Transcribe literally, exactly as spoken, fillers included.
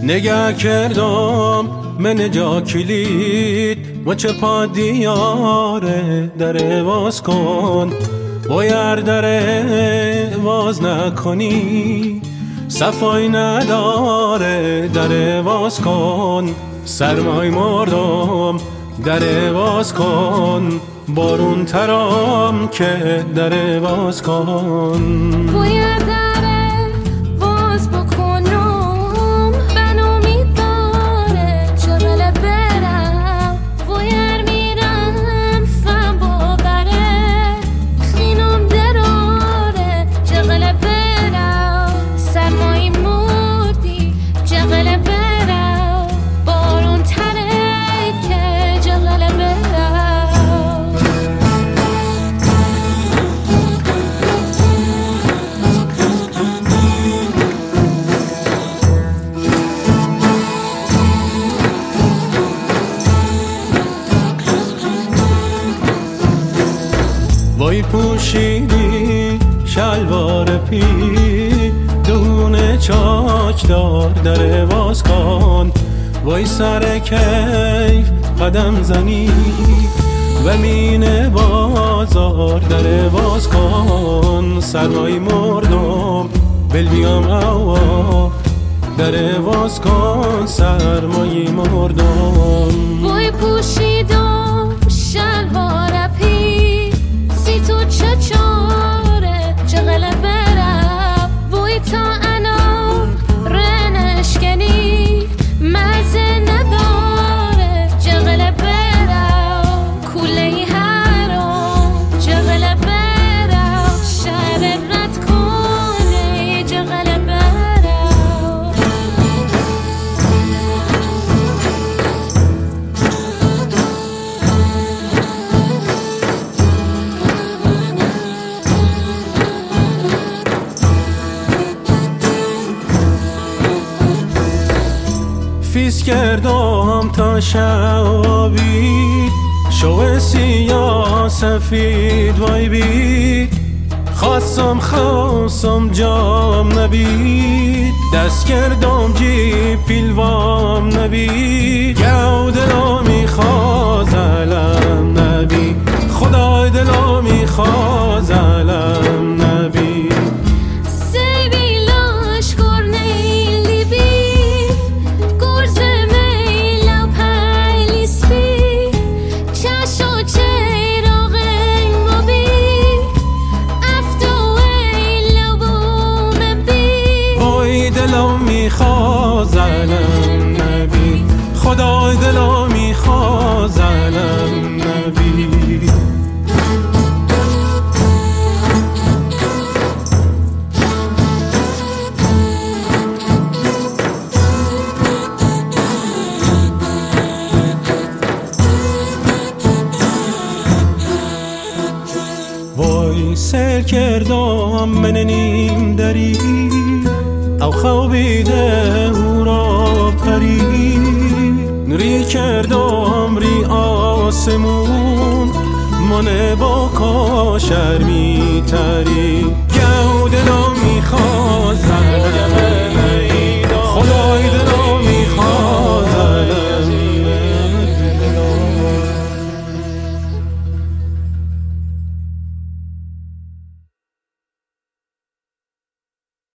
نگه کردم من جا کلید و چه پا دیاره در باز کن باید در باز نکنی صفای نداره در باز کن سرمای مردم در باز کن بارون ترام که در باز کن باید در باز بکنم من امید داره چقدر برم باید میرم فهم باوره خینم دراره چقدر برم سرمایی مردی چقدر برم بارون تره که چقدر برم وای پوشیدی شلوار پی دونه چاک دار در باز کن وای سر کیف قدم زنی و مین بازار در باز کن سرمای مردم بل بیام اوا در باز کن سرمای مردم وای پوشیدم شلوار پی سی تو چه چاره چقدر برم وای تا انا رنشکنی مزه نداره چقدر برم کوله حرام چقدر برم شهر رد کنه چقدر برم فیس کردم تا شبی شو سیاه سفید وای بید خواستم خواستم جام نبید دست کردم جی پیلوام نبید گو دلا میخواز علم نبید خدای دلا میخواز علم نبید دلم میخواز علم نبی خدای دلم میخواز علم نبی وای سر کردم من نیم دری او خوابیده او را پری ری کردم ری آسمون من با کاشر می تری گو دلم میخواز